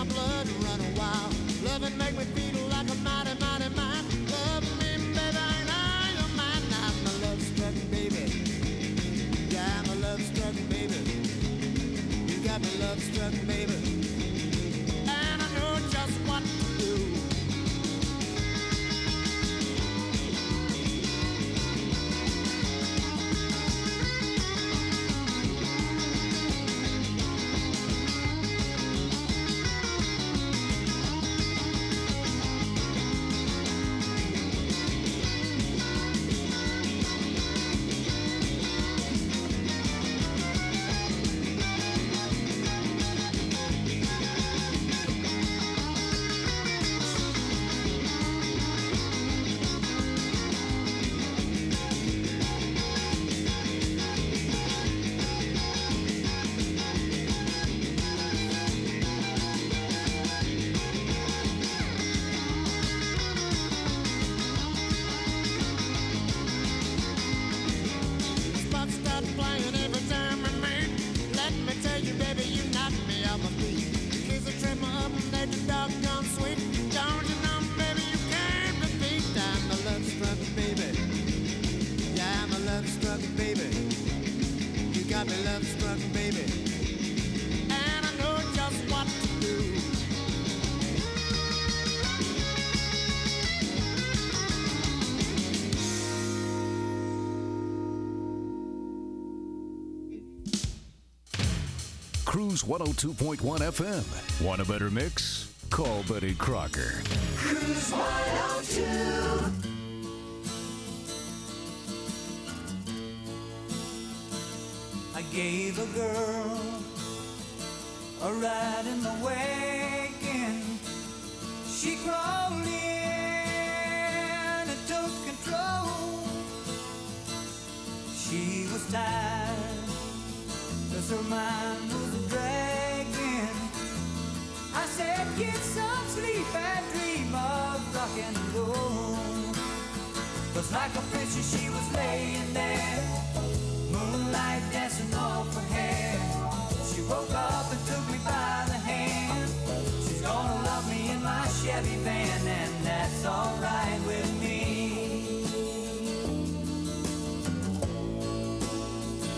blood run wild. Love and make me feel like a mighty, mighty man. Love me, baby, and I am mine. I'm a love-struck baby. Yeah, I'm a love-struck baby. You got me love-struck, baby. And I know just what to do. Cruise 102.1 FM. Want a better mix? Call Betty Crocker. Cruise 102. I gave a girl a ride in the wagon. She crawled in and took control. She was tired, 'cause her mind was dragging. I said, get some sleep and dream of rock and roll. 'Cause like a princess she was laying there,